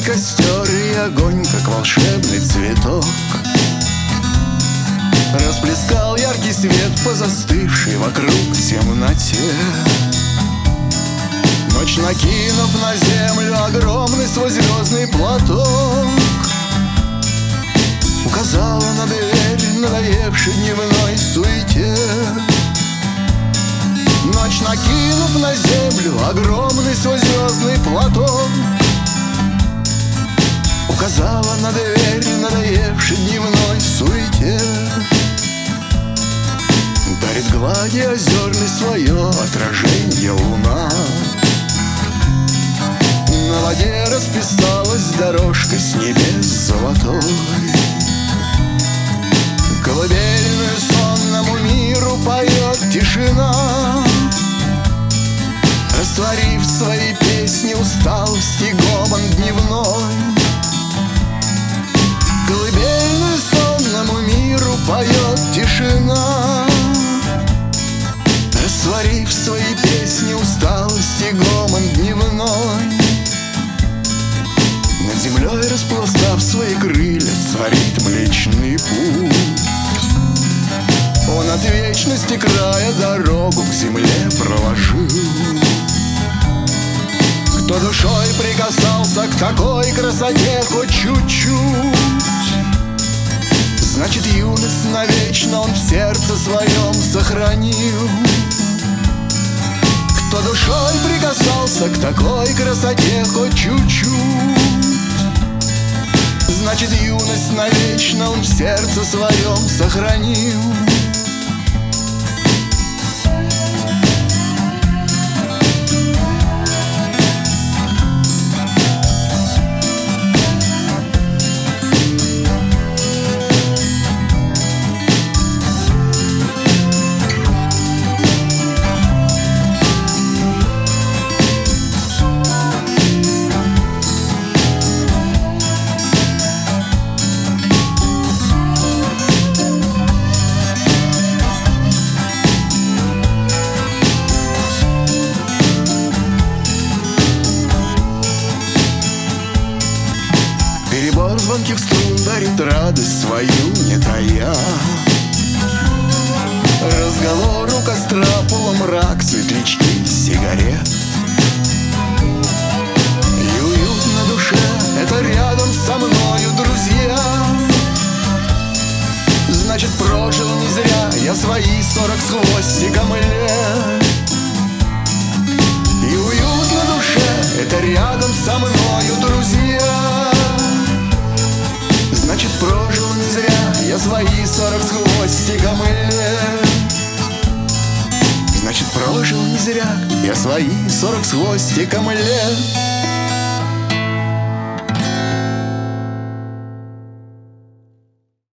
костер и огонь, как волшебный цветок, расплескал яркий свет по застывшей вокруг темноте. Ночь, накинув на землю огромный свой звездный платок, указала на дверь надоевшей дневной суете. Ночь, накинув на землю огромный свой звездный платок, указала на дверь надоевшей дневной суете. Дарит глади озерной свое отражение луна. На воде расписалась дорожка с небес золотой. Колыбельную сонному миру поет тишина, растворив в своей песне усталость и гомон дневной. Колыбельную сонному миру поет тишина, растворив в своей песне усталость и гомон дневной. Над землей распластав свои крылья, царит Млечный Путь. Он от вечности края дорогу к земле проложил. Кто душой прикасался к такой красоте хоть чуть-чуть, значит, юность навечно он в сердце своем сохранил. Кто душой прикасался к такой красоте хоть чуть-чуть, значит, юность навечно он в сердце своем сохранил. Перебор звонких струн дарит радость свою не тая. Разговор у костра, полумрак, светлячки, сигарет. И уют на душе — это рядом со мною друзья. Значит, прожил не зря я свои 40 с хвостиком лет. И уют на душе — это рядом со мною друзья. Значит, прожил не зря я свои 40 с хвостиком лет. Значит, прожил не зря я свои 40 с хвостиком лет.